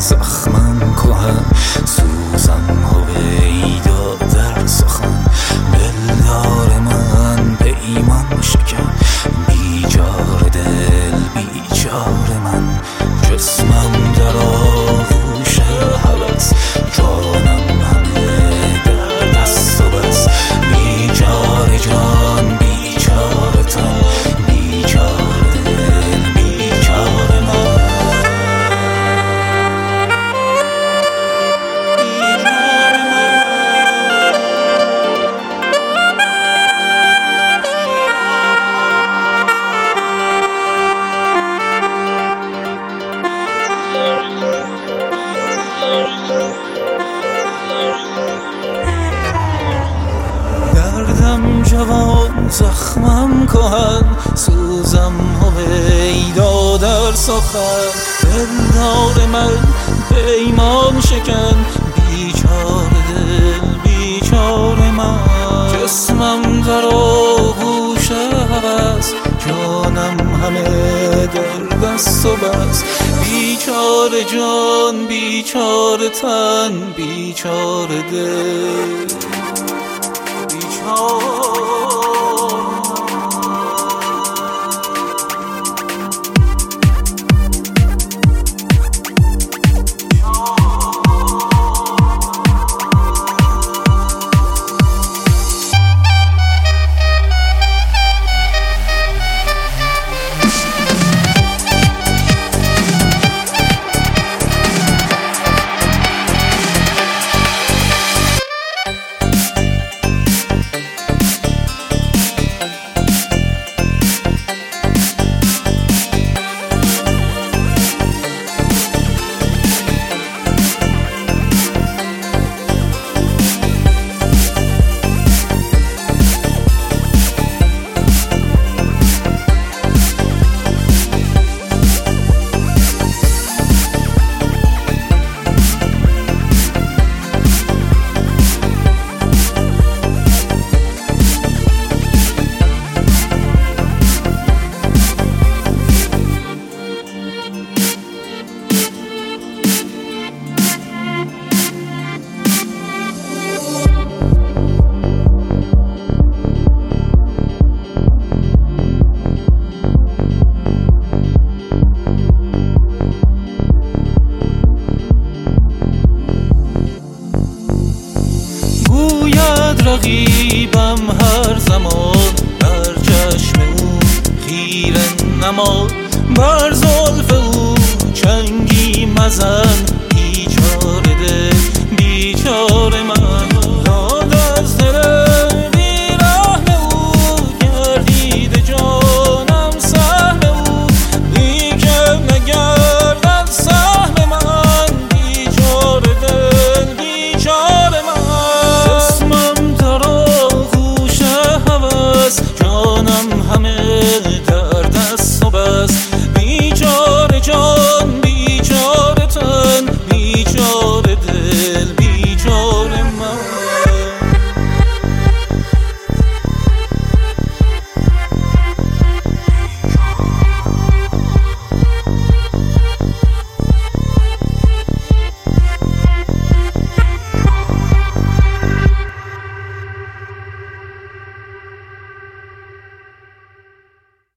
زخمم کهن، سوزم هویدا در سخن. دلدار من پیمان شکن، بیچاره دل بیچاره من. جسمم در آغوش هوس، جانم همه در دست و بس. بیچاره جان بیچاره تن، بیچاره دل بیچاره من. دردم جوان زخمم کهن، سوزم هویدا در سخن. دلدار من پیمان شکن، بیچاره دل بیچاره من. جسمم در آغوش هوس، جانم همه در دست و بس. بیچاره جان بیچاره تن، بیچاره دل رقیبم هر زمان، بر چشم او خیره نما. بر زلف او چنگی مزن، بیچاره دل بیچاره من.